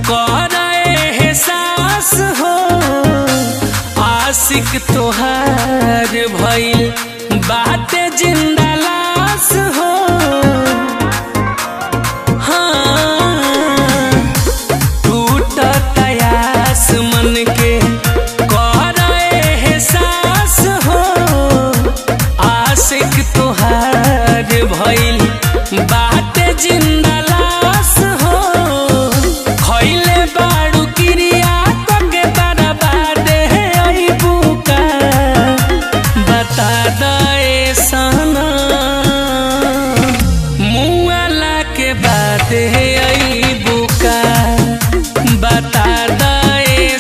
करे एहसास हो आशिक तोहार भइल बाटे जिंदा लाश हो। हाँ टूटत आस मन के करे एहसास हो आशिक तोहार भइल बाटे जिंदा लाश हो। खइले बाड़ू क्रिया तके बर्बादे अइबू का बता दे सनम मुआला के बादे अइबू का बता दे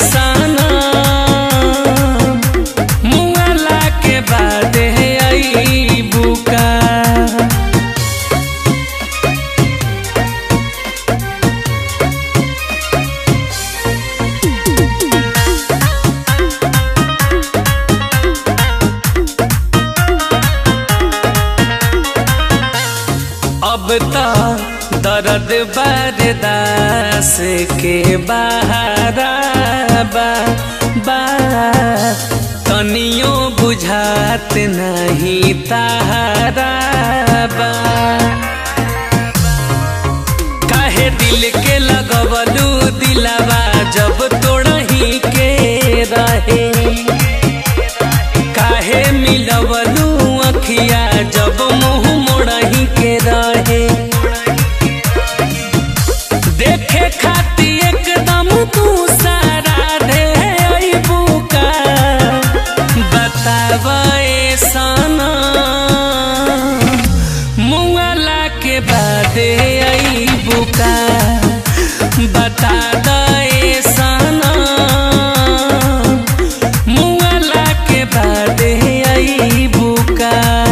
सनम मुआला के बादे अइबू का। अब तो दर्द बर्दाश्त के बहारा बा तनियो बुझात नहीं तारा बा। काहे दिल के लगवलू दिलवा जब तोड़ही के रहे। काहे मिलवलू अखिया जब मुँह मोड़ही के रहे। देखे खाती एकदम तू सारा दे अइबू का बतावे सनम मुआला के बादे अइबू का बता दे सनम मुआला के बादे अइबू का।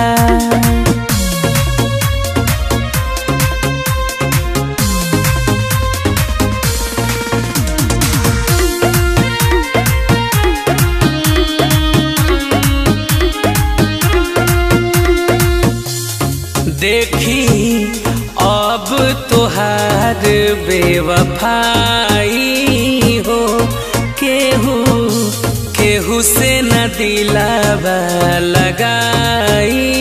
देखी अब तोहार बेवफाई हो केहू से न दिलावा लगाई